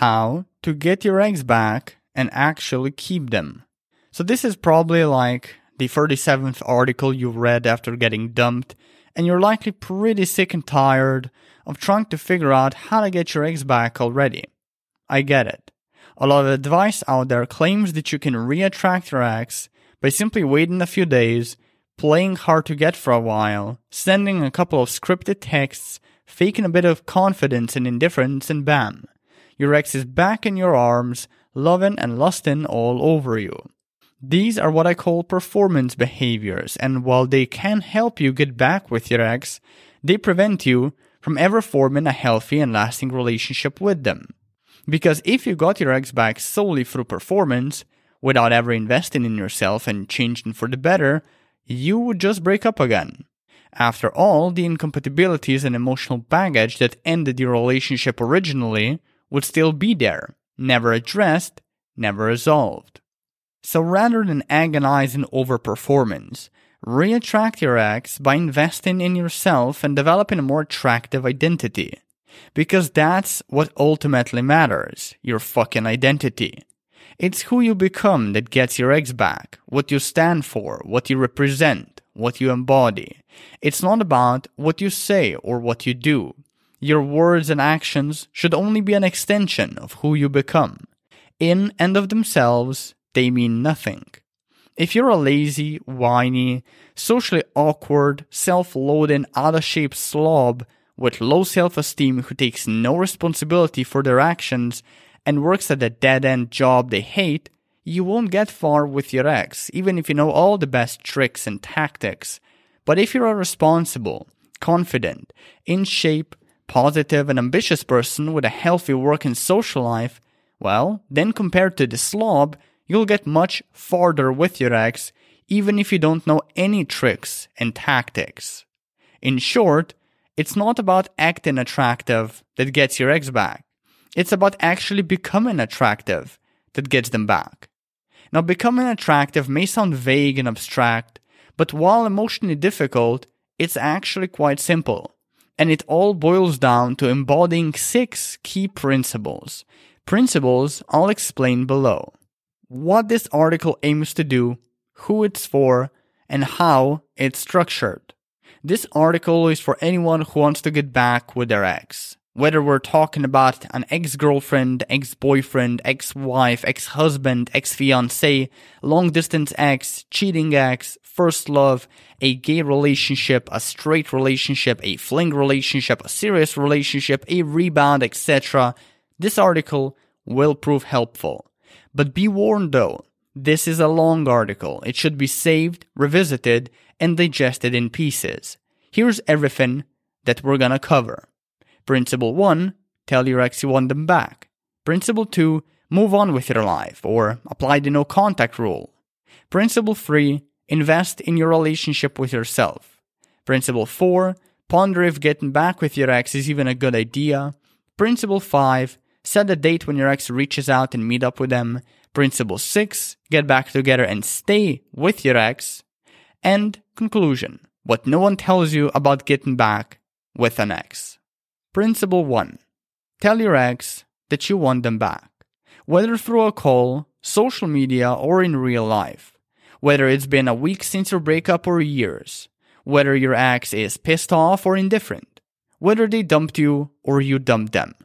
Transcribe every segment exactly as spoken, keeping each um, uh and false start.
how to get your ex back and actually keep them. So this is probably like the thirty-seventh article you've read after getting dumped, and you're likely pretty sick and tired of trying to figure out how to get your ex back already. I get it. A lot of advice out there claims that you can re-attract your ex by simply waiting a few days, playing hard to get for a while, sending a couple of scripted texts, faking a bit of confidence and indifference, and bam, your ex is back in your arms, loving and lusting all over you. These are what I call performance behaviors, and while they can help you get back with your ex, they prevent you from ever forming a healthy and lasting relationship with them. Because if you got your ex back solely through performance, without ever investing in yourself and changing for the better, you would just break up again. After all, the incompatibilities and emotional baggage that ended your relationship originally would still be there, never addressed, never resolved. So rather than agonizing over performance, re-attract your ex by investing in yourself and developing a more attractive identity. Because that's what ultimately matters, your fucking identity. It's who you become that gets your ex back, what you stand for, what you represent, what you embody. It's not about what you say or what you do. Your words and actions should only be an extension of who you become. In and of themselves, they mean nothing. If you're a lazy, whiny, socially awkward, self-loathing, out-of-shape slob with low self-esteem who takes no responsibility for their actions and works at a dead-end job they hate, you won't get far with your ex, even if you know all the best tricks and tactics. But if you're a responsible, confident, in shape, positive and ambitious person with a healthy work and social life, well, then compared to the slob, you'll get much farther with your ex, even if you don't know any tricks and tactics. In short, it's not about acting attractive that gets your ex back. It's about actually becoming attractive that gets them back. Now, becoming attractive may sound vague and abstract, but while emotionally difficult, it's actually quite simple. And it all boils down to embodying six key principles. Principles I'll explain below. What this article aims to do, who it's for, and how it's structured. This article is for anyone who wants to get back with their ex. Whether we're talking about an ex-girlfriend, ex-boyfriend, ex-wife, ex-husband, ex-fiancé, long-distance ex, cheating ex, first love, a gay relationship, a straight relationship, a fling relationship, a serious relationship, a rebound, et cetera. This article will prove helpful. But be warned though, this is a long article. It should be saved, revisited, and digested in pieces. Here's everything that we're gonna cover. Principle one, tell your ex you want them back. Principle two, move on with your life, or apply the no contact rule. Principle three, invest in your relationship with yourself. Principle four, ponder if getting back with your ex is even a good idea. Principle five, set a date when your ex reaches out and meet up with them. Principle six, get back together and stay with your ex. And conclusion, what no one tells you about getting back with an ex. Principle one, tell your ex that you want them back. Whether through a call, social media, or in real life. Whether it's been a week since your breakup or years. Whether your ex is pissed off or indifferent. Whether they dumped you or you dumped them.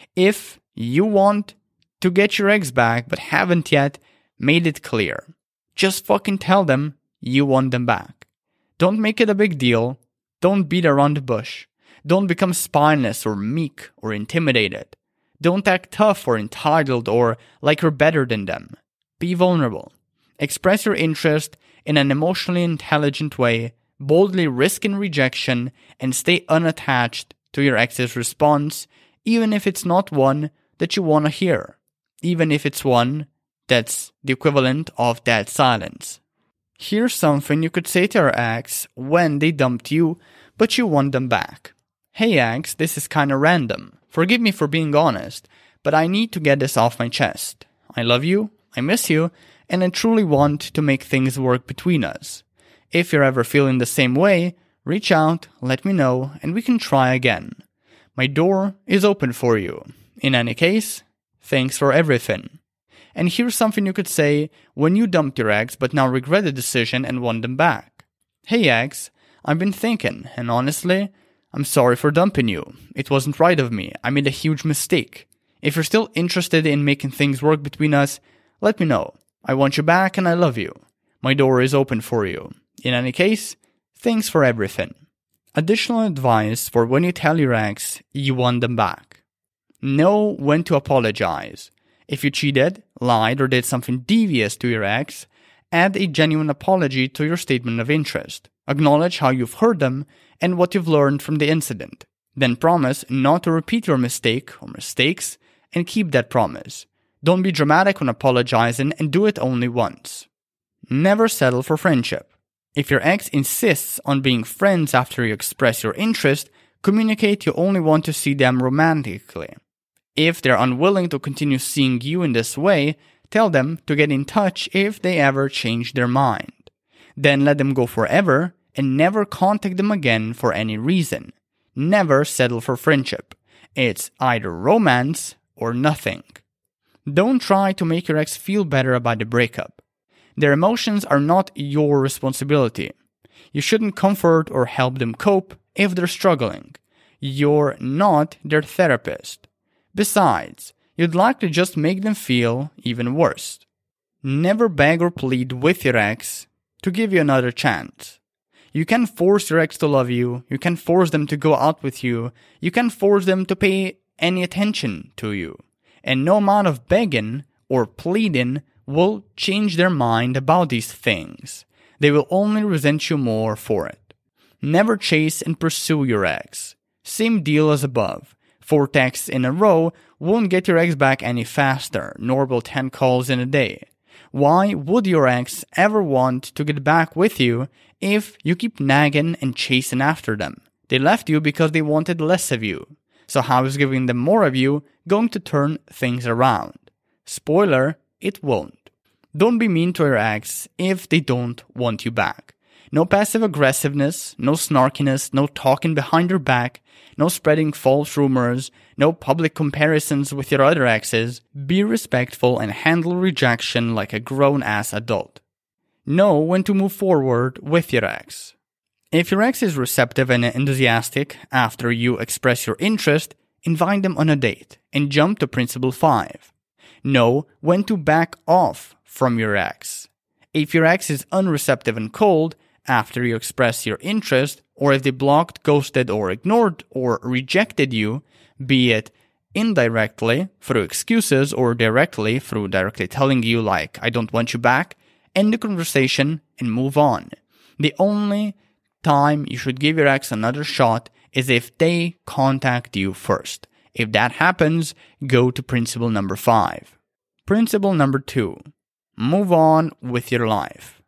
If you want to get your ex back but haven't yet made it clear, just fucking tell them you want them back. Don't make it a big deal. Don't beat around the bush. Don't become spineless or meek or intimidated. Don't act tough or entitled or like you're better than them. Be vulnerable. Express your interest in an emotionally intelligent way, boldly risking rejection, and stay unattached to your ex's response, even if it's not one that you want to hear, even if it's one that's the equivalent of dead silence. Here's something you could say to your ex when they dumped you, but you want them back. Hey ex, this is kinda random. Forgive me for being honest, but I need to get this off my chest. I love you, I miss you, and I truly want to make things work between us. If you're ever feeling the same way, reach out, let me know, and we can try again. My door is open for you. In any case, Thanks for everything. And here's something you could say when you dumped your ex but now regret the decision and want them back. Hey ex, I've been thinking, and honestly, I'm sorry for dumping you. It wasn't right of me. I made a huge mistake. If you're still interested in making things work between us, let me know. I want you back and I love you. My door is open for you. In any case, thanks for everything. Additional advice for when you tell your ex you want them back. Know when to apologize. If you cheated, lied, or did something devious to your ex, add a genuine apology to your statement of interest. Acknowledge how you've hurt them and what you've learned from the incident. Then promise not to repeat your mistake or mistakes and keep that promise. Don't be dramatic when apologizing and do it only once. Never settle for friendship. If your ex insists on being friends after you express your interest, communicate you only want to see them romantically. If they're unwilling to continue seeing you in this way, tell them to get in touch if they ever change their mind. Then let them go forever and never contact them again for any reason. Never settle for friendship. It's either romance or nothing. Don't try to make your ex feel better about the breakup. Their emotions are not your responsibility. You shouldn't comfort or help them cope if they're struggling. You're not their therapist. Besides, you'd likely just make them feel even worse. Never beg or plead with your ex to give you another chance. You can force your ex to love you, you can force them to go out with you, you can force them to pay any attention to you. And no amount of begging or pleading will change their mind about these things. They will only resent you more for it. Never chase and pursue your ex. Same deal as above. Four texts in a row won't get your ex back any faster, nor will ten calls in a day. Why would your ex ever want to get back with you if you keep nagging and chasing after them? They left you because they wanted less of you. So how is giving them more of you going to turn things around? Spoiler, it won't. Don't be mean to your ex if they don't want you back. No passive aggressiveness, no snarkiness, no talking behind your back, no spreading false rumors, no public comparisons with your other exes. Be respectful and handle rejection like a grown-ass adult. Know when to move forward with your ex. If your ex is receptive and enthusiastic after you express your interest, invite them on a date and jump to principle five. Know when to back off from your ex. If your ex is unreceptive and cold after you express your interest, or if they blocked, ghosted, or ignored, or rejected you, be it indirectly through excuses or directly through directly telling you like, I don't want you back, end the conversation and move on. The only time you should give your ex another shot is if they contact you first. If that happens, go to principle number five. Principle number two. Move on with your life,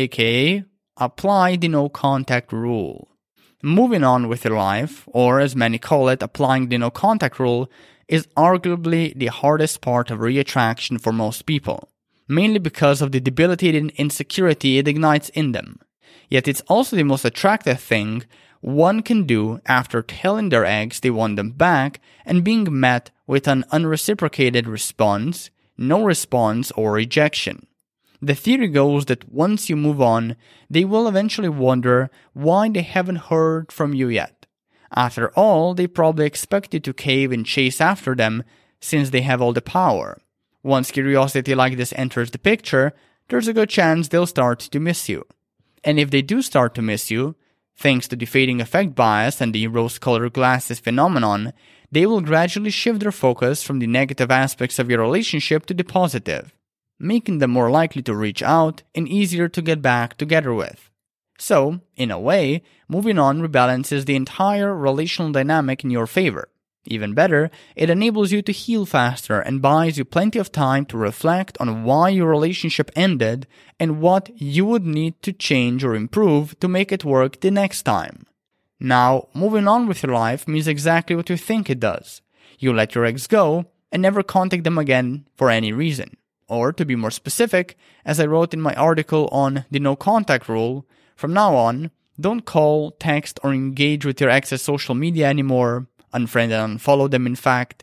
aka apply the no contact rule. Moving on with your life, or as many call it, applying the no contact rule, is arguably the hardest part of re-attraction for most people, mainly because of the debilitating insecurity it ignites in them. Yet it's also the most attractive thing one can do after telling their ex they want them back and being met with an unreciprocated response, no response, or rejection. The theory goes that once you move on, they will eventually wonder why they haven't heard from you yet. After all, they probably expect you to cave and chase after them since they have all the power. Once curiosity like this enters the picture, there's a good chance they'll start to miss you. And if they do start to miss you, thanks to the fading effect bias and the rose-colored glasses phenomenon, they will gradually shift their focus from the negative aspects of your relationship to the positive, making them more likely to reach out and easier to get back together with. So, in a way, moving on rebalances the entire relational dynamic in your favor. Even better, it enables you to heal faster and buys you plenty of time to reflect on why your relationship ended and what you would need to change or improve to make it work the next time. Now, moving on with your life means exactly what you think it does. You let your ex go and never contact them again for any reason. Or, to be more specific, as I wrote in my article on the no contact rule, from now on, don't call, text, or engage with your ex's social media anymore, unfriend and unfollow them in fact,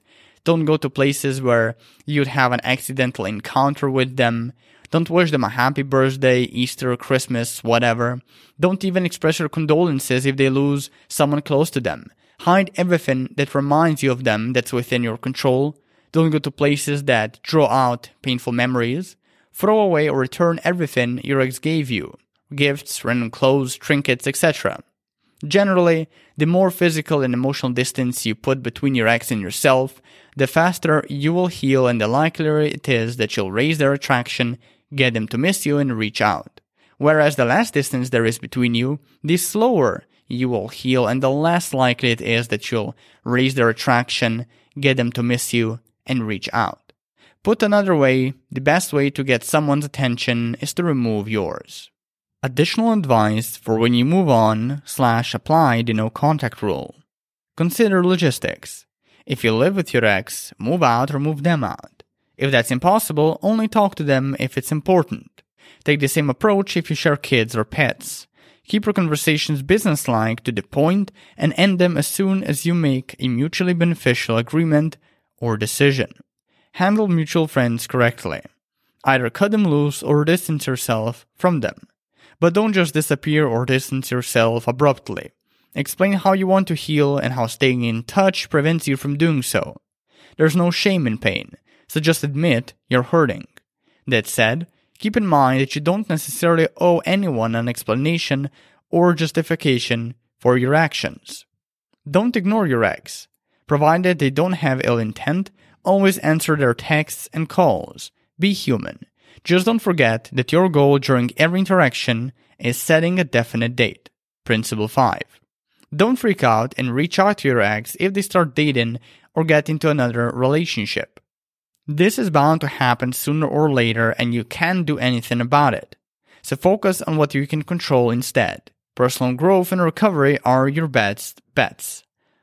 Don't go to places where you'd have an accidental encounter with them. Don't wish them a happy birthday, Easter, Christmas, whatever. Don't even express your condolences if they lose someone close to them. Hide everything that reminds you of them that's within your control. Don't go to places that draw out painful memories. Throw away or return everything your ex gave you. Gifts, random clothes, trinkets, et cetera. Generally, the more physical and emotional distance you put between your ex and yourself, the faster you will heal and the likelier it is that you'll raise their attraction, get them to miss you, and reach out. Whereas the less distance there is between you, the slower you will heal and the less likely it is that you'll raise their attraction, get them to miss you, and reach out. Put another way, the best way to get someone's attention is to remove yours. Additional advice for when you move on slash apply the no contact rule. Consider logistics. If you live with your ex, move out or move them out. If that's impossible, only talk to them if it's important. Take the same approach if you share kids or pets. Keep your conversations businesslike to the point and end them as soon as you make a mutually beneficial agreement or decision. Handle mutual friends correctly. Either cut them loose or distance yourself from them. But don't just disappear or distance yourself abruptly. Explain how you want to heal and how staying in touch prevents you from doing so. There's no shame in pain, so just admit you're hurting. That said, keep in mind that you don't necessarily owe anyone an explanation or justification for your actions. Don't ignore your ex. Provided they don't have ill intent, always answer their texts and calls. Be human. Just don't forget that your goal during every interaction is setting a definite date. Principle five. Don't freak out and reach out to your ex if they start dating or get into another relationship. This is bound to happen sooner or later and you can't do anything about it. So focus on what you can control instead. Personal growth and recovery are your best bets.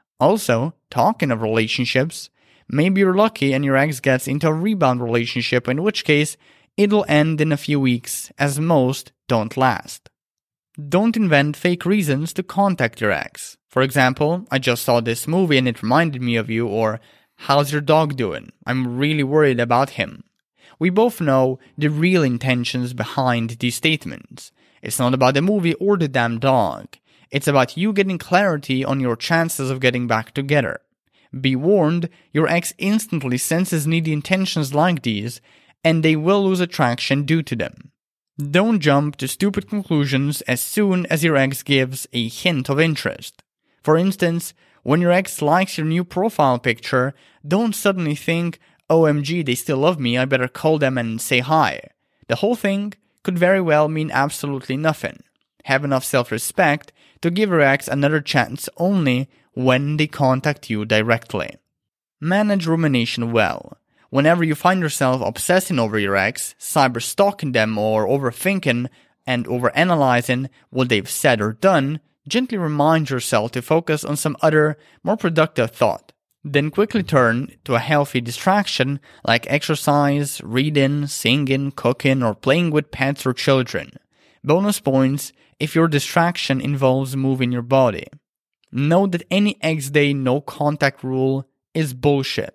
Also, talking of relationships, maybe you're lucky and your ex gets into a rebound relationship, in which case it'll end in a few weeks, as most don't last. Don't invent fake reasons to contact your ex. For example, I just saw this movie and it reminded me of you, or how's your dog doing? I'm really worried about him. We both know the real intentions behind these statements. It's not about the movie or the damn dog. It's about you getting clarity on your chances of getting back together. Be warned, your ex instantly senses needy intentions like these, and they will lose attraction due to them. Don't jump to stupid conclusions as soon as your ex gives a hint of interest. For instance, when your ex likes your new profile picture, don't suddenly think, O M G, they still love me, I better call them and say hi. The whole thing could very well mean absolutely nothing. Have enough self-respect to give your ex another chance only when they contact you directly. Manage rumination well. Whenever you find yourself obsessing over your ex, cyber-stalking them or overthinking and overanalyzing what they've said or done, gently remind yourself to focus on some other, more productive thought. Then quickly turn to a healthy distraction like exercise, reading, singing, cooking, or playing with pets or children. Bonus points if your distraction involves moving your body. Note that any ex-day no-contact rule is bullshit.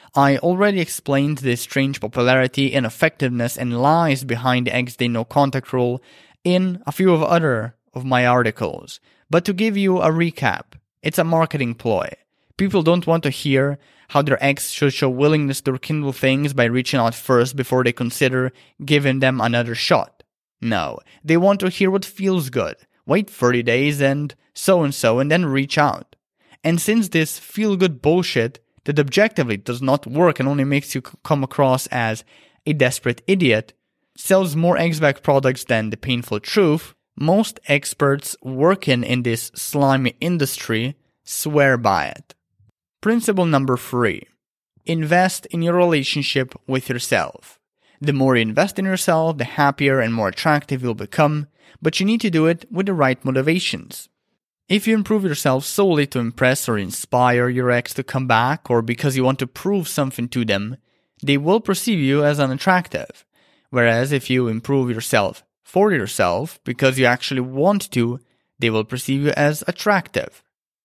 I already explained the strange popularity, ineffectiveness, and lies behind the ex-day no-contact rule in a few of other of my articles. But to give you a recap, it's a marketing ploy. People don't want to hear how their ex should show willingness to rekindle things by reaching out first before they consider giving them another shot. No, they want to hear what feels good. Wait thirty days and so-and-so and then reach out. And since this feel-good bullshit that objectively does not work and only makes you come across as a desperate idiot, sells more ex-back products than the painful truth, most experts working in this slimy industry swear by it. Principle number three. Invest in your relationship with yourself. The more you invest in yourself, the happier and more attractive you'll become, but you need to do it with the right motivations. If you improve yourself solely to impress or inspire your ex to come back, or because you want to prove something to them, they will perceive you as unattractive. Whereas if you improve yourself for yourself because you actually want to, they will perceive you as attractive.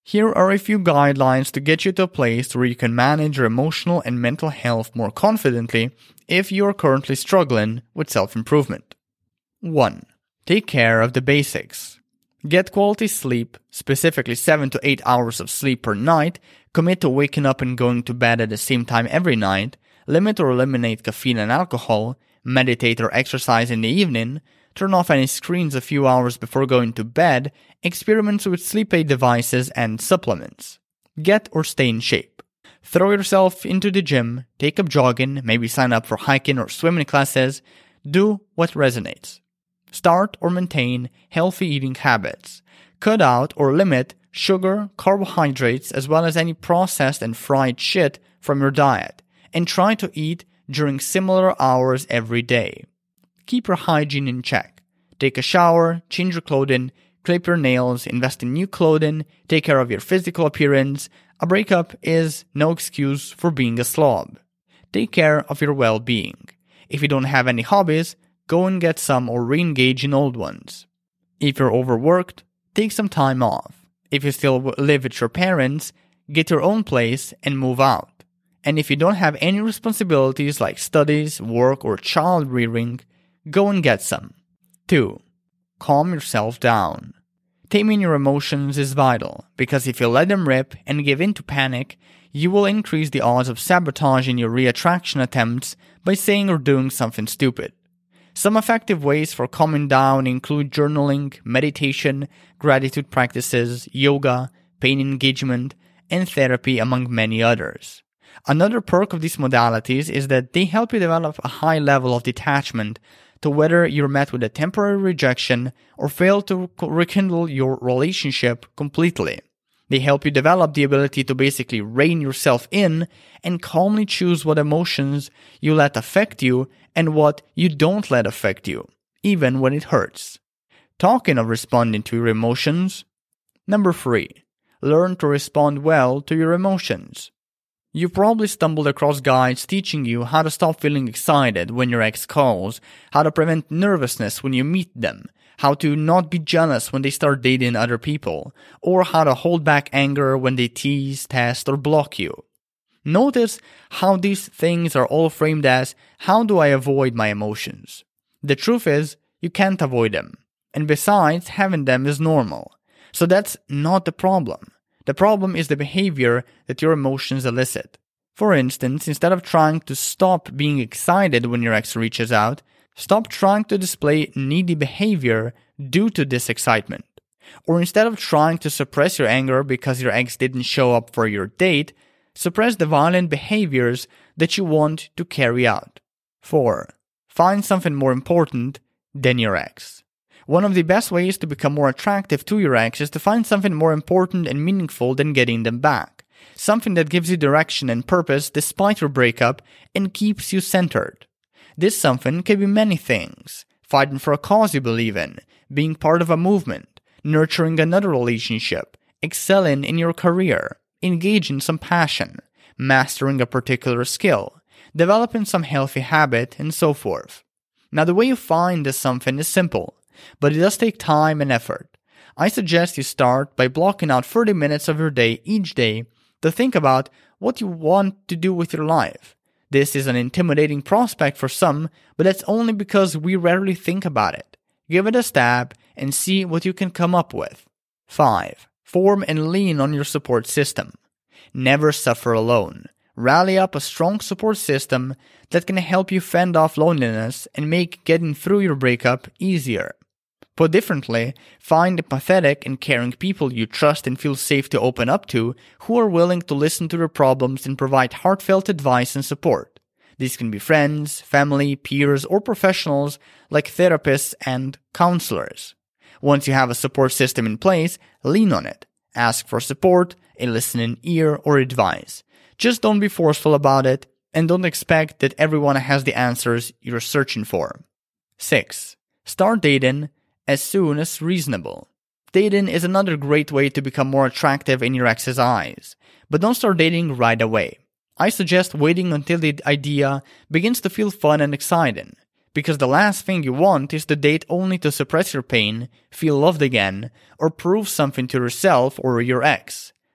Here are a few guidelines to get you to a place where you can manage your emotional and mental health more confidently if you are currently struggling with self-improvement. one. Take care of the basics. Get quality sleep, specifically seven to eight hours of sleep per night, commit to waking up and going to bed at the same time every night, limit or eliminate caffeine and alcohol, meditate or exercise in the evening, turn off any screens a few hours before going to bed, experiment with sleep aid devices and supplements. Get or stay in shape. Throw yourself into the gym, take up jogging, maybe sign up for hiking or swimming classes. Do what resonates. Start or maintain healthy eating habits. Cut out or limit sugar, carbohydrates, as well as any processed and fried shit from your diet, and try to eat during similar hours every day. Keep your hygiene in check. Take a shower, change your clothing, clip your nails, invest in new clothing, take care of your physical appearance. A breakup is no excuse for being a slob. Take care of your well-being. If you don't have any hobbies, go and get some or re-engage in old ones. If you're overworked, take some time off. If you still live with your parents, get your own place and move out. And if you don't have any responsibilities like studies, work, or child rearing, go and get some. two. Calm yourself down. Taming your emotions is vital, because if you let them rip and give in to panic, you will increase the odds of sabotaging your reattraction attempts by saying or doing something stupid. Some effective ways for calming down include journaling, meditation, gratitude practices, yoga, pain engagement, and therapy, among many others. Another perk of these modalities is that they help you develop a high level of detachment to whether you're met with a temporary rejection or fail to rekindle your relationship completely. They help you develop the ability to basically rein yourself in and calmly choose what emotions you let affect you and what you don't let affect you, even when it hurts. Talking of responding to your emotions, number three, learn to respond well to your emotions. You probably stumbled across guides teaching you how to stop feeling excited when your ex calls, how to prevent nervousness when you meet them, how to not be jealous when they start dating other people, or how to hold back anger when they tease, test, or block you. Notice how these things are all framed as, how do I avoid my emotions? The truth is, you can't avoid them. And besides, having them is normal. So that's not the problem. The problem is the behavior that your emotions elicit. For instance, instead of trying to stop being excited when your ex reaches out, stop trying to display needy behavior due to this excitement. Or instead of trying to suppress your anger because your ex didn't show up for your date, suppress the violent behaviors that you want to carry out. four. Find something more important than your ex. One of the best ways to become more attractive to your ex is to find something more important and meaningful than getting them back. Something that gives you direction and purpose despite your breakup and keeps you centered. This something can be many things: fighting for a cause you believe in, being part of a movement, nurturing another relationship, excelling in your career, engaging some passion, mastering a particular skill, developing some healthy habit, and so forth. Now, the way you find this something is simple, but it does take time and effort. I suggest you start by blocking out thirty minutes of your day each day to think about what you want to do with your life. This is an intimidating prospect for some, but that's only because we rarely think about it. Give it a stab and see what you can come up with. five. Form and lean on your support system. Never suffer alone. Rally up a strong support system that can help you fend off loneliness and make getting through your breakup easier. Put differently, find empathetic and caring people you trust and feel safe to open up to, who are willing to listen to your problems and provide heartfelt advice and support. These can be friends, family, peers, or professionals like therapists and counselors. Once you have a support system in place, lean on it. Ask for support, a listening ear, or advice. Just don't be forceful about it, and don't expect that everyone has the answers you're searching for. six. Start dating as soon as reasonable. Dating is another great way to become more attractive in your ex's eyes, but don't start dating right away. I suggest waiting until the idea begins to feel fun and exciting, because the last thing you want is to date only to suppress your pain, feel loved again, or prove something to yourself or your ex.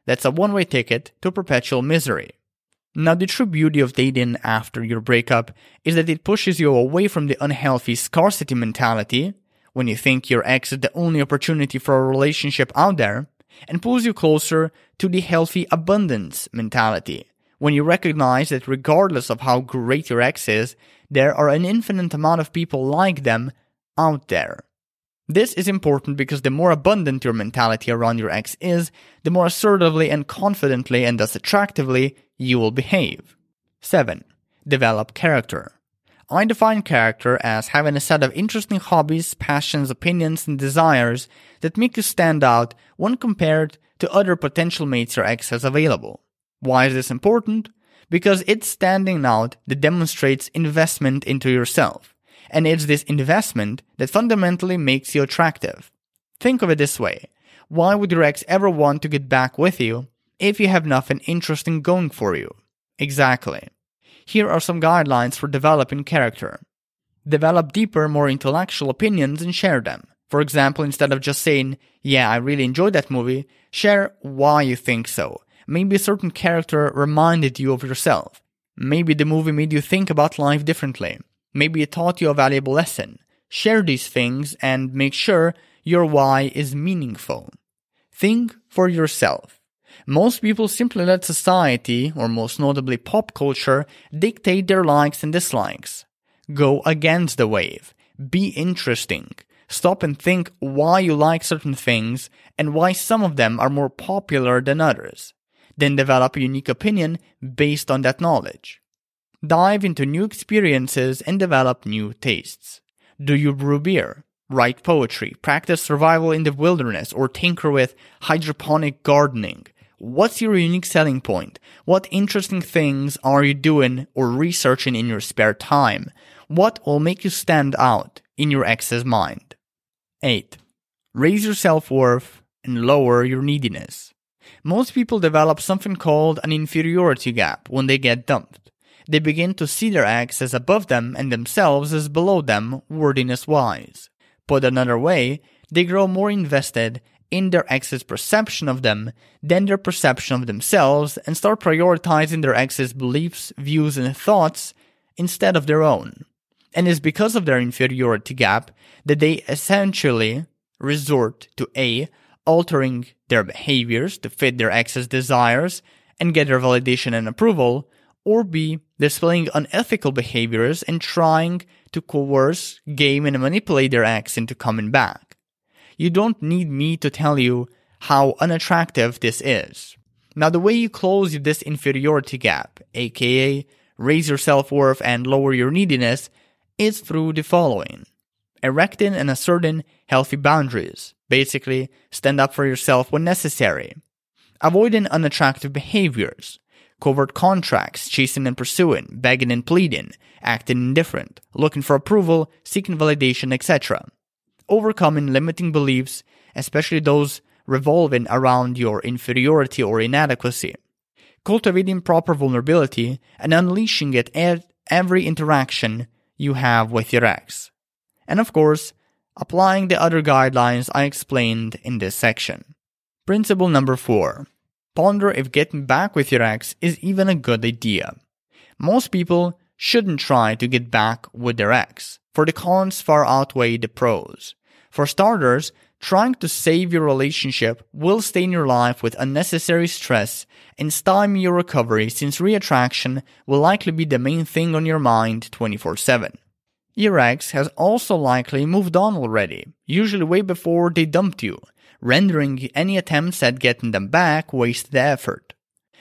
That's a one-way ticket to perpetual misery. Now, the true beauty of dating after your breakup is that it pushes you away from the unhealthy scarcity mentality, when you think your ex is the only opportunity for a relationship out there, and pulls you closer to the healthy abundance mentality, when you recognize that regardless of how great your ex is, there are an infinite amount of people like them out there. This is important because the more abundant your mentality around your ex is, the more assertively and confidently and thus attractively you will behave. seven. Develop character. I define character as having a set of interesting hobbies, passions, opinions, and desires that make you stand out when compared to other potential mates your ex has available. Why is this important? Because it's standing out that demonstrates investment into yourself. And it's this investment that fundamentally makes you attractive. Think of it this way. Why would your ex ever want to get back with you if you have nothing interesting going for you? Exactly. Here are some guidelines for developing character. Develop deeper, more intellectual opinions and share them. For example, instead of just saying, yeah, I really enjoyed that movie, share why you think so. Maybe a certain character reminded you of yourself. Maybe the movie made you think about life differently. Maybe it taught you a valuable lesson. Share these things and make sure your why is meaningful. Think for yourself. Most people simply let society, or most notably pop culture, dictate their likes and dislikes. Go against the wave. Be interesting. Stop and think why you like certain things and why some of them are more popular than others. Then develop a unique opinion based on that knowledge. Dive into new experiences and develop new tastes. Do you brew beer? Write poetry? Practice survival in the wilderness? Or tinker with hydroponic gardening? What's your unique selling point? What interesting things are you doing or researching in your spare time? What will make you stand out in your ex's mind? eight. Raise your self-worth and lower your neediness. Most people develop something called an inferiority gap when they get dumped. They begin to see their ex as above them and themselves as below them, worthiness-wise. Put another way, they grow more invested in their ex's perception of them than their perception of themselves and start prioritizing their ex's beliefs, views, and thoughts instead of their own. And it's because of their inferiority gap that they essentially resort to A. altering their behaviors to fit their ex's desires and get their validation and approval, or B. displaying unethical behaviors and trying to coerce, game, and manipulate their ex into coming back. You don't need me to tell you how unattractive this is. Now, the way you close this inferiority gap, aka raise your self-worth and lower your neediness, is through the following. Erecting and asserting healthy boundaries. Basically, stand up for yourself when necessary. Avoiding unattractive behaviors. Covert contracts, chasing and pursuing, begging and pleading, acting indifferent, looking for approval, seeking validation, et cetera. Overcoming limiting beliefs, especially those revolving around your inferiority or inadequacy. Cultivating proper vulnerability and unleashing it at every interaction you have with your ex. And of course, applying the other guidelines I explained in this section. Principle number four. Ponder if getting back with your ex is even a good idea. Most people shouldn't try to get back with their ex, for the cons far outweigh the pros. For starters, trying to save your relationship will stain your life with unnecessary stress and stymie your recovery, since reattraction will likely be the main thing on your mind twenty-four seven. Your ex has also likely moved on already, usually way before they dumped you, rendering any attempts at getting them back wasted effort.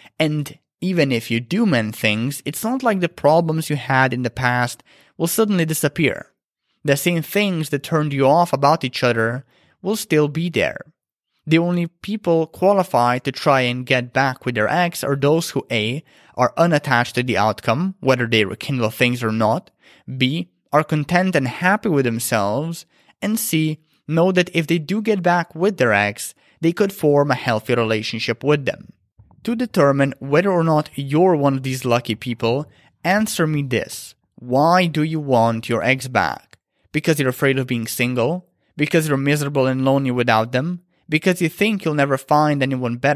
And even if you do mend things, it's not like the problems you had in the past will suddenly disappear. The same things that turned you off about each other will still be there. The only people qualified to try and get back with their ex are those who A. are unattached to the outcome, whether they rekindle things or not, B. are content and happy with themselves, and C. know that if they do get back with their ex, they could form a healthy relationship with them. To determine whether or not you're one of these lucky people, answer me this. Why do you want your ex back? Because you're afraid of being single? Because you're miserable and lonely without them? Because you think you'll never find anyone better?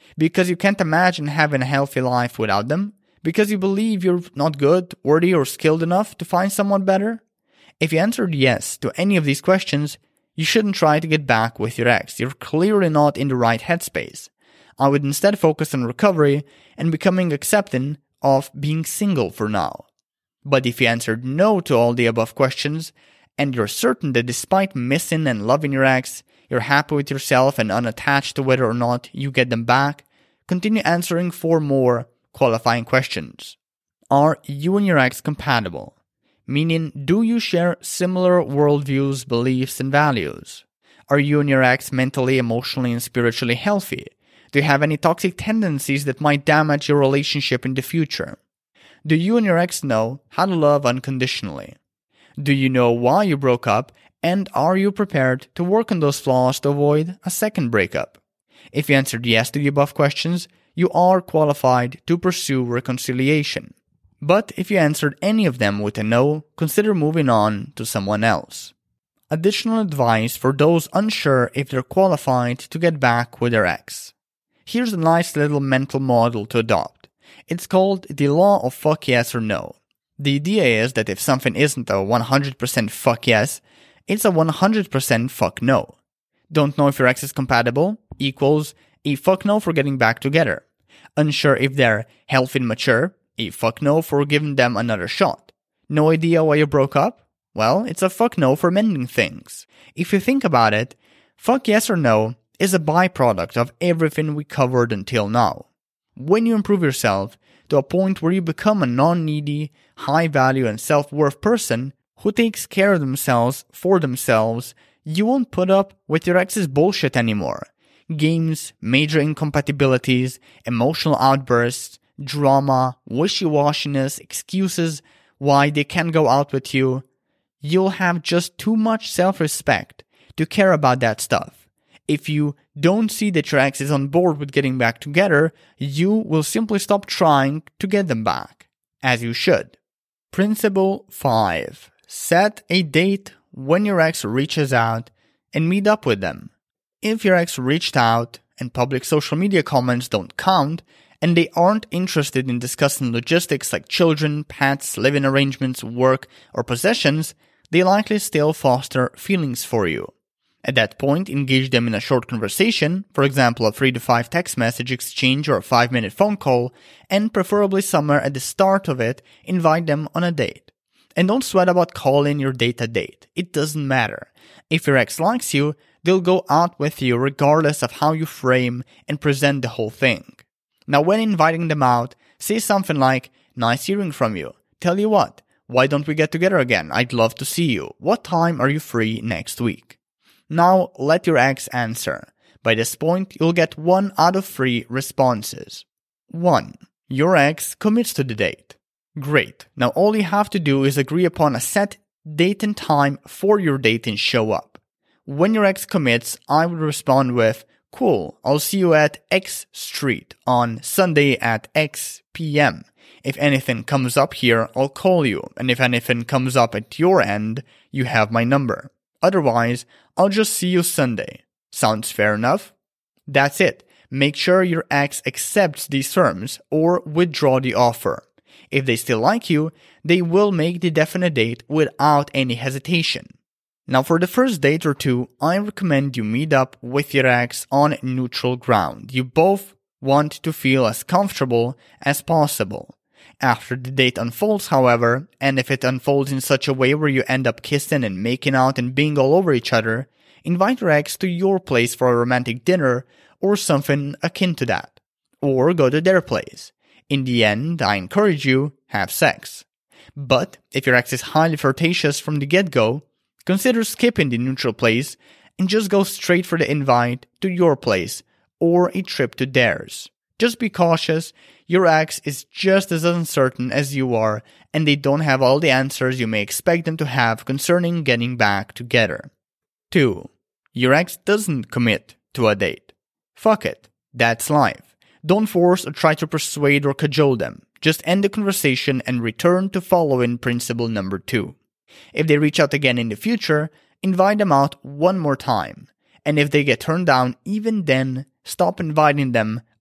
Because you can't imagine having a healthy life without them? Because you believe you're not good, worthy, or skilled enough to find someone better? If you answered yes to any of these questions, you shouldn't try to get back with your ex. You're clearly not in the right headspace. I would instead focus on recovery and becoming accepting of being single for now. But if you answered no to all the above questions, and you're certain that despite missing and loving your ex, you're happy with yourself and unattached to whether or not you get them back, continue answering four more qualifying questions. Are you and your ex compatible? Meaning, do you share similar worldviews, beliefs, and values? Are you and your ex mentally, emotionally, and spiritually healthy? Do you have any toxic tendencies that might damage your relationship in the future? Do you and your ex know how to love unconditionally? Do you know why you broke up, and are you prepared to work on those flaws to avoid a second breakup? If you answered yes to the above questions, you are qualified to pursue reconciliation. But if you answered any of them with a no, consider moving on to someone else. Additional advice for those unsure if they're qualified to get back with their ex. Here's a nice little mental model to adopt. It's called the law of fuck yes or no. The idea is that if something isn't a one hundred percent fuck yes, it's a one hundred percent fuck no. Don't know if your ex is compatible equals a fuck no for getting back together. Unsure if they're healthy and mature, a fuck no for giving them another shot. No idea why you broke up? Well, it's a fuck no for mending things. If you think about it, fuck yes or no is a byproduct of everything we covered until now. When you improve yourself to a point where you become a non-needy, high-value and self-worth person who takes care of themselves for themselves, you won't put up with your ex's bullshit anymore. Games, major incompatibilities, emotional outbursts, drama, wishy-washiness, excuses why they can't go out with you. You'll have just too much self-respect to care about that stuff. If you don't see that your ex is on board with getting back together, you will simply stop trying to get them back, as you should. Principle five. Set a date when your ex reaches out and meet up with them. If your ex reached out and public social media comments don't count, and they aren't interested in discussing logistics like children, pets, living arrangements, work, or possessions, they likely still foster feelings for you. At that point, engage them in a short conversation, for example a three to five text message exchange or a five minute phone call, and preferably somewhere at the start of it, invite them on a date. And don't sweat about calling your date a date. It doesn't matter. If your ex likes you, they'll go out with you regardless of how you frame and present the whole thing. Now when inviting them out, say something like, "Nice hearing from you. Tell you what, why don't we get together again? I'd love to see you. What time are you free next week?" Now let your ex answer. By this point, you'll get one out of three responses. one. Your ex commits to the date. Great. Now all you have to do is agree upon a set date and time for your date and show up. When your ex commits, I would respond with, "Cool, I'll see you at X Street on Sunday at X P M If anything comes up here, I'll call you, and if anything comes up at your end, you have my number. Otherwise, I'll just see you Sunday. Sounds fair enough?" That's it. Make sure your ex accepts these terms or withdraw the offer. If they still like you, they will make the definite date without any hesitation. Now for the first date or two, I recommend you meet up with your ex on neutral ground. You both want to feel as comfortable as possible. After the date unfolds, however, and if it unfolds in such a way where you end up kissing and making out and being all over each other, invite your ex to your place for a romantic dinner or something akin to that. Or go to their place. In the end, I encourage you, have sex. But if your ex is highly flirtatious from the get-go, consider skipping the neutral place and just go straight for the invite to your place or a trip to theirs. Just be cautious, your ex is just as uncertain as you are and they don't have all the answers you may expect them to have concerning getting back together. two. Your ex doesn't commit to a date. Fuck it, that's life. Don't force or try to persuade or cajole them. Just end the conversation and return to following principle number two. If they reach out again in the future, invite them out one more time. And if they get turned down even then, stop inviting them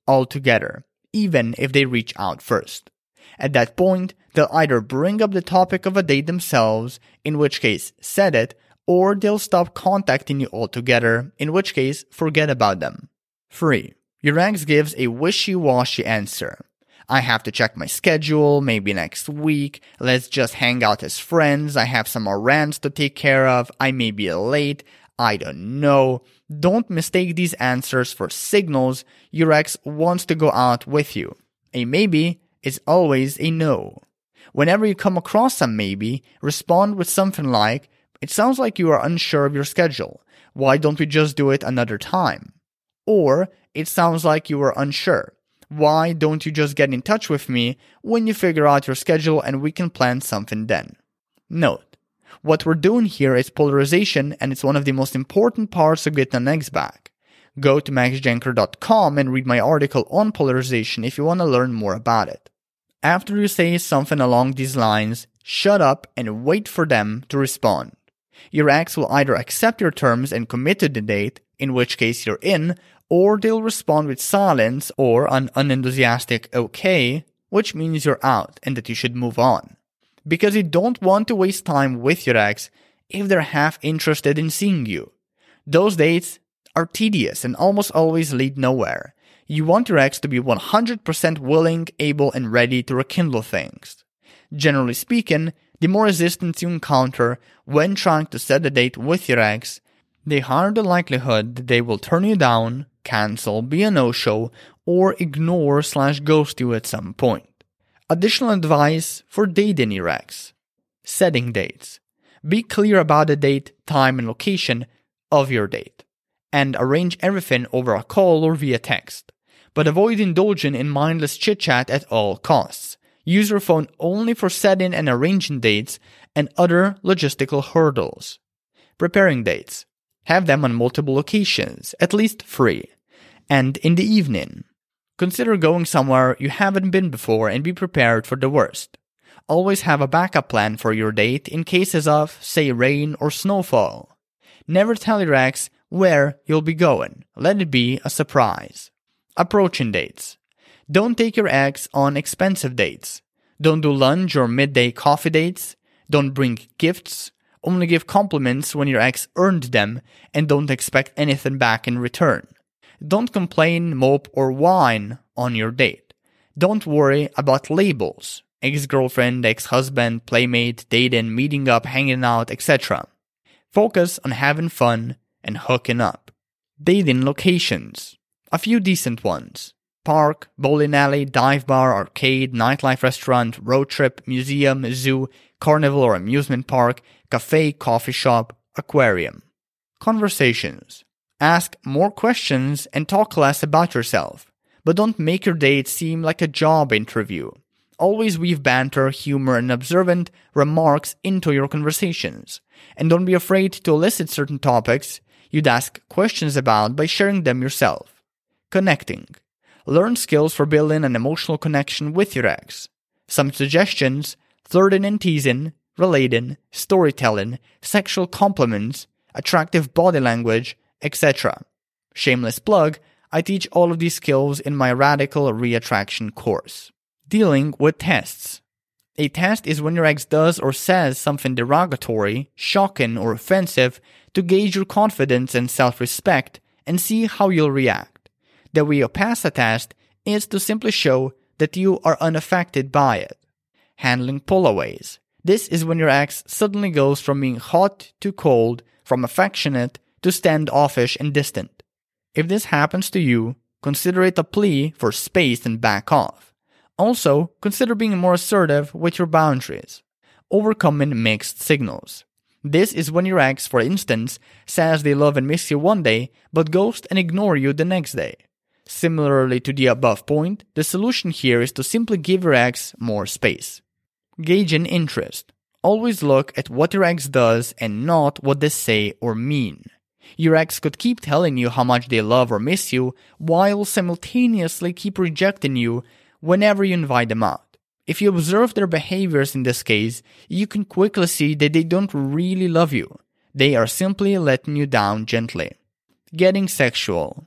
altogether, even if they reach out first. At that point, they'll either bring up the topic of a date themselves, in which case set it, or they'll stop contacting you altogether, in which case forget about them. three. Your ex gives a wishy-washy answer. I have to check my schedule, maybe next week, let's just hang out as friends, I have some errands to take care of, I may be late, I don't know. Don't mistake these answers for signals your ex wants to go out with you. A maybe is always a no. Whenever you come across a maybe, respond with something like, it sounds like you are unsure of your schedule. Why don't we just do it another time? Or, it sounds like you are unsure. Why don't you just get in touch with me when you figure out your schedule and we can plan something then? Note, what we're doing here is polarization, and it's one of the most important parts of getting an ex back. Go to max jenker dot com and read my article on polarization if you want to learn more about it. After you say something along these lines, shut up and wait for them to respond. Your ex will either accept your terms and commit to the date, in which case you're in, or they'll respond with silence or an unenthusiastic okay, which means you're out and that you should move on. Because you don't want to waste time with your ex if they're half interested in seeing you. Those dates are tedious and almost always lead nowhere. You want your ex to be one hundred percent willing, able, and ready to rekindle things. Generally speaking, the more resistance you encounter when trying to set a date with your ex, the higher the likelihood that they will turn you down, cancel, be a no-show, or ignore slash ghost you at some point. Additional advice for dating your ex. Setting dates. Be clear about the date, time, and location of your date, and arrange everything over a call or via text. But avoid indulging in mindless chit-chat at all costs. Use your phone only for setting and arranging dates and other logistical hurdles. Preparing dates. Have them on multiple locations, at least three, and in the evening. Consider going somewhere you haven't been before and be prepared for the worst. Always have a backup plan for your date in cases of, say, rain or snowfall. Never tell your ex where you'll be going. Let it be a surprise. Approaching dates. Don't take your ex on expensive dates. Don't do lunch or midday coffee dates. Don't bring gifts. Only give compliments when your ex earned them, and don't expect anything back in return. Don't complain, mope, or whine on your date. Don't worry about labels. Ex-girlfriend, ex-husband, playmate, dating, meeting up, hanging out, et cetera. Focus on having fun and hooking up. Dating locations. A few decent ones. Park, bowling alley, dive bar, arcade, nightlife restaurant, road trip, museum, zoo, carnival or amusement park, cafe, coffee shop, aquarium. Conversations. Ask more questions and talk less about yourself. But don't make your date seem like a job interview. Always weave banter, humor, and observant remarks into your conversations. And don't be afraid to elicit certain topics you'd ask questions about by sharing them yourself. Connecting. Learn skills for building an emotional connection with your ex. Some suggestions: flirting and teasing, relating, storytelling, sexual compliments, attractive body language, et cetera. Shameless plug, I teach all of these skills in my Radical Reattraction course. Dealing with tests. A test is when your ex does or says something derogatory, shocking, or offensive to gauge your confidence and self-respect and see how you'll react. The way you pass a test is to simply show that you are unaffected by it. Handling pullaways. This is when your ex suddenly goes from being hot to cold, from affectionate to standoffish and distant. If this happens to you, consider it a plea for space and back off. Also, consider being more assertive with your boundaries. Overcoming mixed signals. This is when your ex, for instance, says they love and miss you one day, but ghost and ignore you the next day. Similarly to the above point, the solution here is to simply give your ex more space. Gauging interest. Always look at what your ex does and not what they say or mean. Your ex could keep telling you how much they love or miss you, while simultaneously keep rejecting you whenever you invite them out. If you observe their behaviors in this case, you can quickly see that they don't really love you. They are simply letting you down gently. Getting sexual.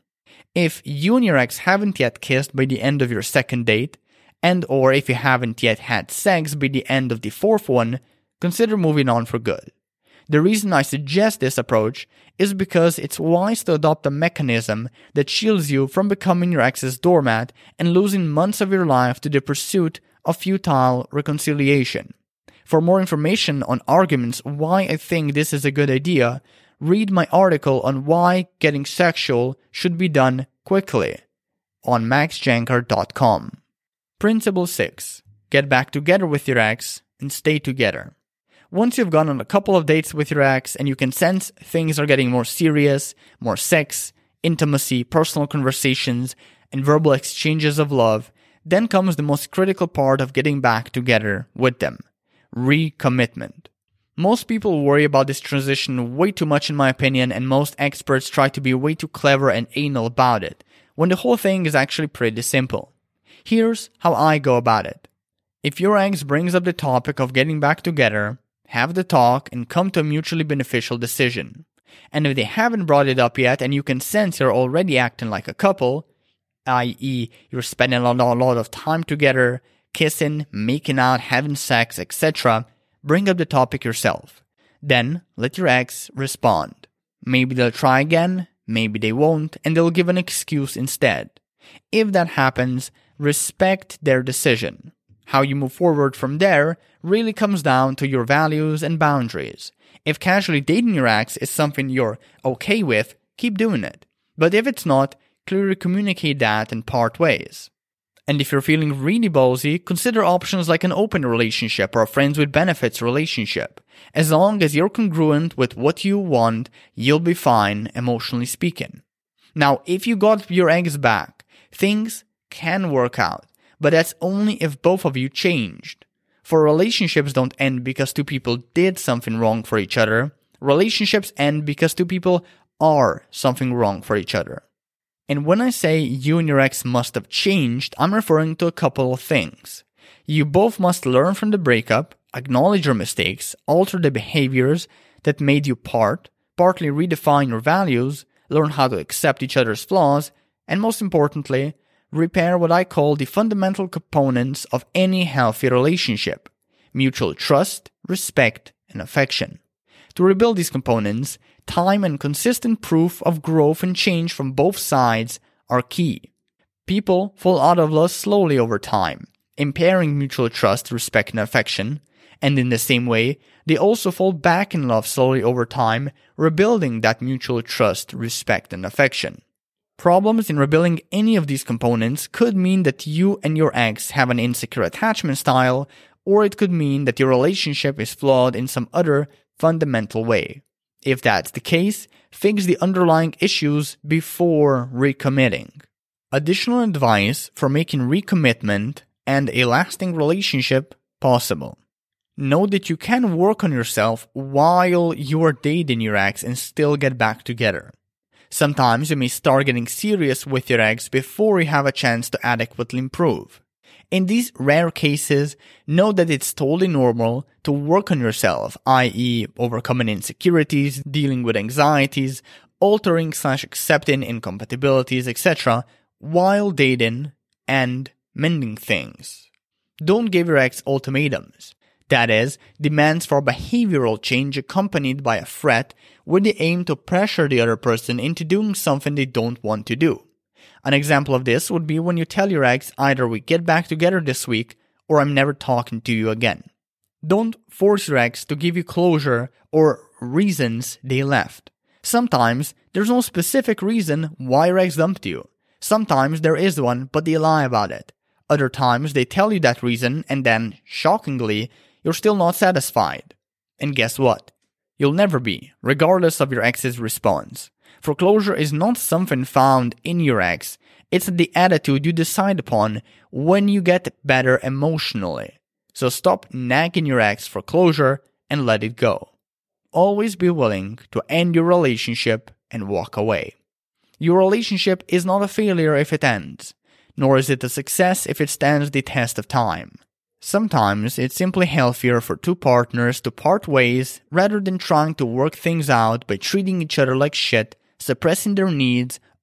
If you and your ex haven't yet kissed by the end of your second date, and or if you haven't yet had sex by the end of the fourth one, consider moving on for good. The reason I suggest this approach is because it's wise to adopt a mechanism that shields you from becoming your ex's doormat and losing months of your life to the pursuit of futile reconciliation. For more information on arguments why I think this is a good idea, read my article on why getting sexual should be done quickly on max janker dot com. Principle six. Get back together with your ex and stay together. Once you've gone on a couple of dates with your ex and you can sense things are getting more serious, more sex, intimacy, personal conversations, and verbal exchanges of love, then comes the most critical part of getting back together with them. Recommitment. Most people worry about this transition way too much in my opinion, and most experts try to be way too clever and anal about it, when the whole thing is actually pretty simple. Here's how I go about it. If your ex brings up the topic of getting back together, have the talk and come to a mutually beneficial decision. And if they haven't brought it up yet and you can sense you're already acting like a couple, that is you're spending a lot, a lot of time together, kissing, making out, having sex, et cetera, bring up the topic yourself. Then let your ex respond. Maybe they'll try again, maybe they won't, and they'll give an excuse instead. If that happens, respect their decision. How you move forward from there really comes down to your values and boundaries. If casually dating your ex is something you're okay with, keep doing it. But if it's not, clearly communicate that and part ways. And if you're feeling really ballsy, consider options like an open relationship or a friends with benefits relationship. As long as you're congruent with what you want, you'll be fine, emotionally speaking. Now, if you got your ex back, things can work out, but that's only if both of you changed. For relationships don't end because two people did something wrong for each other. Relationships end because two people are something wrong for each other. And when I say you and your ex must have changed, I'm referring to a couple of things. You both must learn from the breakup, acknowledge your mistakes, alter the behaviors that made you part, partly redefine your values, learn how to accept each other's flaws, and most importantly, repair what I call the fundamental components of any healthy relationship: mutual trust, respect, and affection. To rebuild these components, time and consistent proof of growth and change from both sides are key. People fall out of love slowly over time, impairing mutual trust, respect, and affection, and in the same way, they also fall back in love slowly over time, rebuilding that mutual trust, respect, and affection. Problems in rebuilding any of these components could mean that you and your ex have an insecure attachment style, or it could mean that your relationship is flawed in some other fundamental way. If that's the case, fix the underlying issues before recommitting. Additional advice for making recommitment and a lasting relationship possible. Know that you can work on yourself while you are dating your ex and still get back together. Sometimes you may start getting serious with your ex before you have a chance to adequately improve. In these rare cases, know that it's totally normal to work on yourself, that is overcoming insecurities, dealing with anxieties, altering slash accepting incompatibilities, et cetera, while dating and mending things. Don't give your ex ultimatums. That is, demands for behavioral change accompanied by a threat with the aim to pressure the other person into doing something they don't want to do. An example of this would be when you tell your ex either we get back together this week or I'm never talking to you again. Don't force your ex to give you closure or reasons they left. Sometimes there's no specific reason why your ex dumped you. Sometimes there is one, but they lie about it. Other times they tell you that reason and then, shockingly, you're still not satisfied. And guess what? You'll never be, regardless of your ex's response. For closure is not something found in your ex, it's the attitude you decide upon when you get better emotionally. So stop nagging your ex for closure and let it go. Always be willing to end your relationship and walk away. Your relationship is not a failure if it ends, nor is it a success if it stands the test of time. Sometimes it's simply healthier for two partners to part ways rather than trying to work things out by treating each other like shit, suppressing their needs,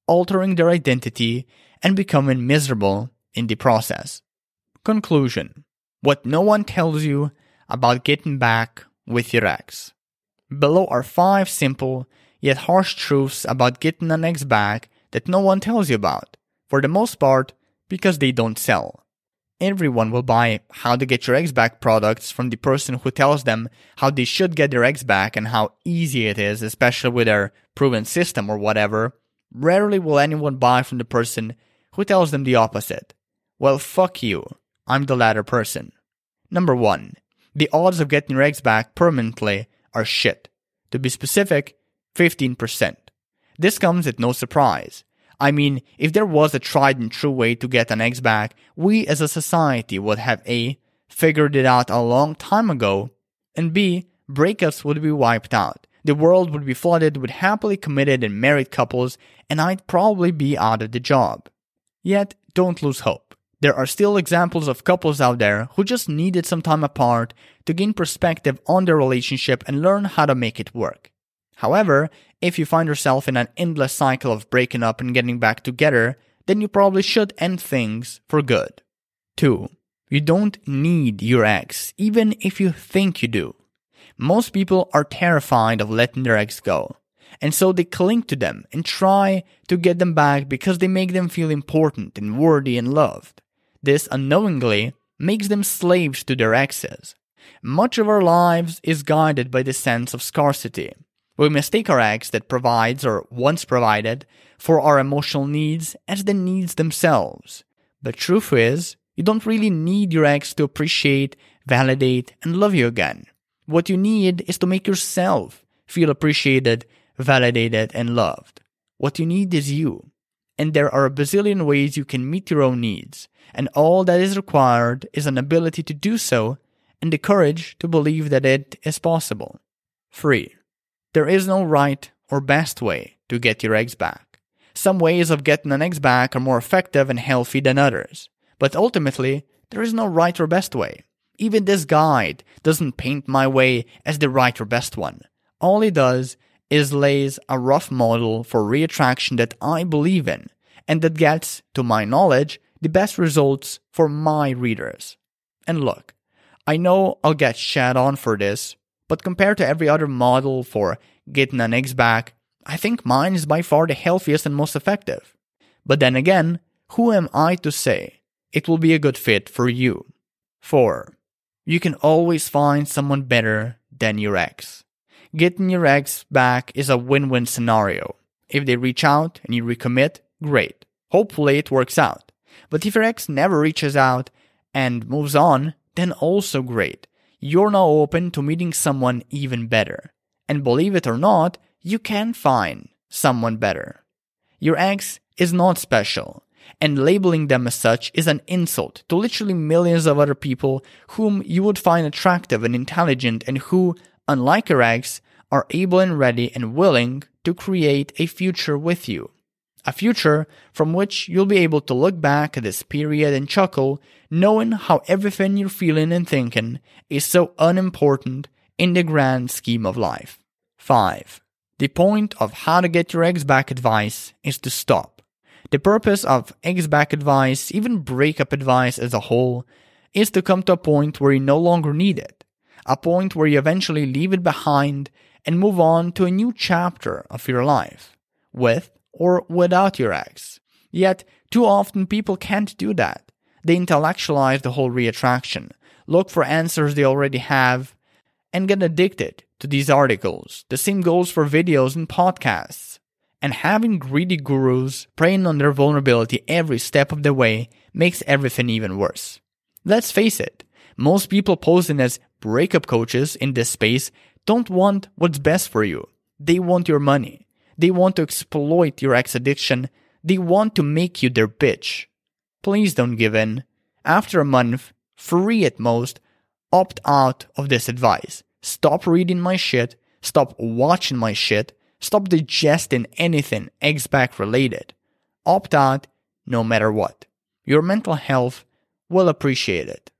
altering their identity and becoming miserable in the process. Conclusion: what no one tells you about getting back with your ex. Below are five simple yet harsh truths about getting an ex back that no one tells you about, for the most part because they don't sell. Everyone will buy how to get your ex back products from the person who tells them how they should get their ex back and how easy it is, especially with their proven system or whatever. Rarely will anyone buy from the person who tells them the opposite. Well, fuck you. I'm the latter person. Number one, the odds of getting your ex back permanently are shit. To be specific, fifteen percent. This comes at no surprise. I mean, if there was a tried and true way to get an ex back, we as a society would have A, figured it out a long time ago, and B, breakups would be wiped out. The world would be flooded with happily committed and married couples, and I'd probably be out of the job. Yet, don't lose hope. There are still examples of couples out there who just needed some time apart to gain perspective on their relationship and learn how to make it work. However, if you find yourself in an endless cycle of breaking up and getting back together, then you probably should end things for good. two. You don't need your ex, even if you think you do. Most people are terrified of letting their ex go, and so they cling to them and try to get them back because they make them feel important and worthy and loved. This unknowingly makes them slaves to their exes. Much of our lives is guided by the sense of scarcity. We mistake our ex that provides or once provided for our emotional needs as the needs themselves. But truth is, you don't really need your ex to appreciate, validate, and love you again. What you need is to make yourself feel appreciated, validated, and loved. What you need is you. And there are a bazillion ways you can meet your own needs, and all that is required is an ability to do so and the courage to believe that it is possible. three. There is no right or best way to get your ex back. Some ways of getting an ex back are more effective and healthy than others, but ultimately, there is no right or best way. Even this guide doesn't paint my way as the right or best one. All it does is lays a rough model for reattraction that I believe in, and that gets, to my knowledge, the best results for my readers. And look, I know I'll get shat on for this, but compared to every other model for getting an ex back, I think mine is by far the healthiest and most effective. But then again, who am I to say it will be a good fit for you? four. You can always find someone better than your ex. Getting your ex back is a win-win scenario. If they reach out and you recommit, great. Hopefully it works out. But if your ex never reaches out and moves on, then also great. You're now open to meeting someone even better. And believe it or not, you can find someone better. Your ex is not special, and labeling them as such is an insult to literally millions of other people whom you would find attractive and intelligent and who, unlike your ex, are able and ready and willing to create a future with you. A future from which you'll be able to look back at this period and chuckle, knowing how everything you're feeling and thinking is so unimportant in the grand scheme of life. five. The point of how to get your ex back advice is to stop. The purpose of ex back advice, even breakup advice as a whole, is to come to a point where you no longer need it. A point where you eventually leave it behind and move on to a new chapter of your life, with or without your ex. Yet, too often people can't do that. They intellectualize the whole reattraction, look for answers they already have, and get addicted to these articles. The same goes for videos and podcasts. And having greedy gurus preying on their vulnerability every step of the way makes everything even worse. Let's face it, most people posing as breakup coaches in this space don't want what's best for you. They want your money. They want to exploit your ex addiction. They want to make you their bitch. Please don't give in. After a month, free at most, opt out of this advice. Stop reading my shit. Stop watching my shit. Stop digesting anything ex-back related. Opt out no matter what. Your mental health will appreciate it.